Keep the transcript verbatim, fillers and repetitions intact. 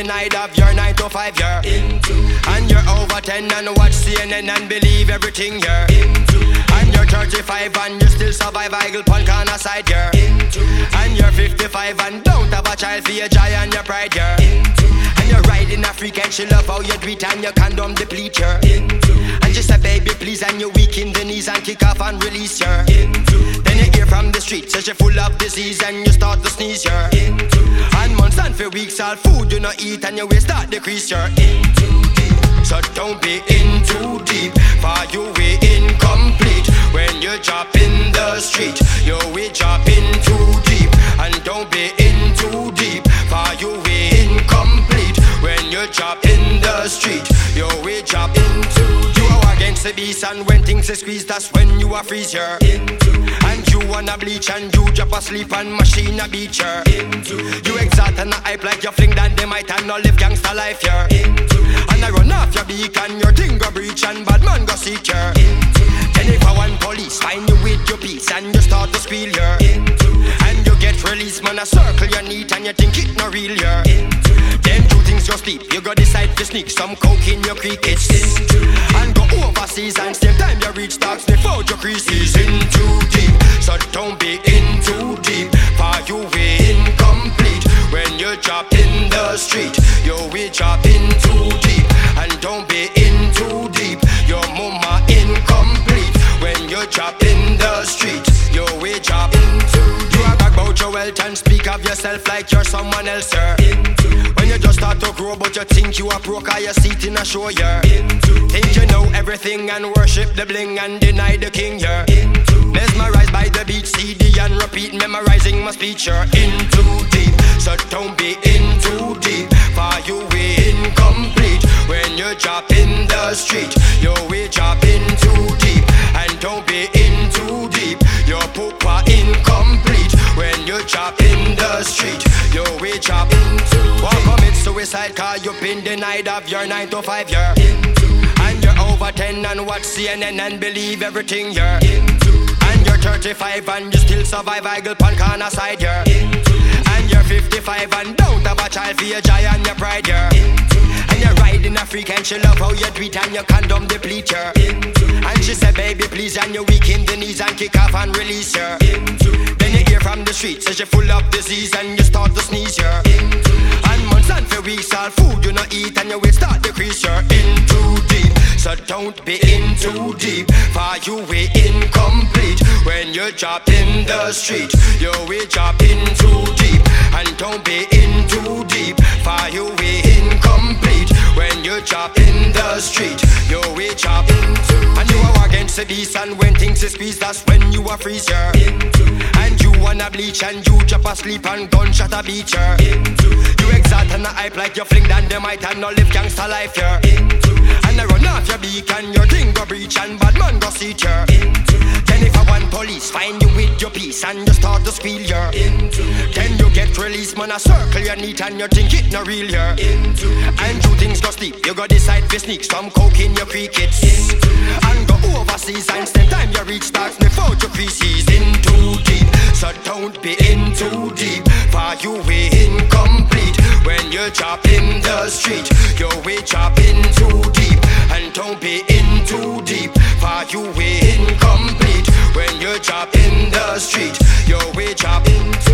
denied of your nine to five year into. And you're over ten and watch C N N and believe everything you're into. And you're thirty-five and you still survive Eagle Pond corner side you're into. And you're fifty-five and don't have a child for your joy and your pride you're into. And you're riding a freak and she love how you do it and your condom deplete you're into. And just a baby please and you're weak in the knees and kick off and release you're into. Then you hear from the streets says you're full of disease and you start to sneeze you're into. And months and for weeks all food you not eat and your waist start decrease you're into deep. So don't be in too deep, for you way incomplete. When you drop in the street, you way drop in too deep. And don't be in too deep, for you way incomplete. When you drop in the street, you way drop in too deep. You are against the beast and when things are squeezed, that's when you are freeze you're into. And you wanna bleach and you drop asleep and machine a beat you're into. You exalt and a hype like you fling that they might and no live gangster life you're into. And I run off your beak and your thing go breach and bad man go seek you're into. Then if I want police find you with your piece and you start to squeal you're into. And you get released man a circle your neat and you think it no real you're into. Them two things you sleep, you go decide to sneak some coke in your creek it's into. And go overseas and same time you reach stocks before your creases in too deep. So don't be in too deep, for you way incomplete. When you drop in the street, you will drop in too deep. And don't be in too deep, your mama incomplete. When you drop in the street, you will drop in too deep. You talk about your wealth and speak of yourself like you're someone else, sir. When you just start to grow but you think you are broke or you sit in a show, you're into. Think you know everything and worship the bling and deny the king, you're into. Mesmerized by the beat, C D and repeat, memorizing my speech, you're in too deep. So don't be in too deep, for you way incomplete. When you drop in the street, you will drop in too deep. And don't be in too deep, your poop are incomplete. When you drop in the street, you will drop in too deep. Won't commit suicide cause you've been denied of your nine to five year into. And you're over ten and watch C N N and believe everything you're into. And you're thirty-five and you still survive Eagle Pond corner side you're into. And you're fifty-five and don't have a child for your joy and your pride you're into. And you're riding a freak and she love how you do it and your condom deplete you're into. And she said baby please and you're weak in the knees and kick off and release you're into. Then you hear from the streets says you're full of disease and you start to sneeze you're into. And months and for weeks all food you not eat and your weight start decrease you're in too deep. So don't be in too deep, for you way incomplete. When you drop in the street, you will drop in too deep. And don't be in too deep, for you way incomplete. When you drop in the street, you will drop in too deep. And you are against the beast and when things are squeezed, that's when you are freeze you're into. And you wanna bleach and you drop asleep and gunshot a beat you're into. You exalt and a hype like you fling down the might and no live gangster life you're into. And I run off your beak and your thing go breach and bad man go seat you're into. Then if I want police find you with your piece and you start to squeal you're into. Then you get released man a circle your neat and you think it no real you're into. And two things go sleep, you go decide to sneak some coke in your creek it's into. And go overseas and same time you reach stocks before your creases in too deep. So don't be in too deep, for you way incomplete. When you drop in the street, you will drop in too deep. And don't be in too deep, for you way incomplete. When you drop in the street, you will drop in too deep.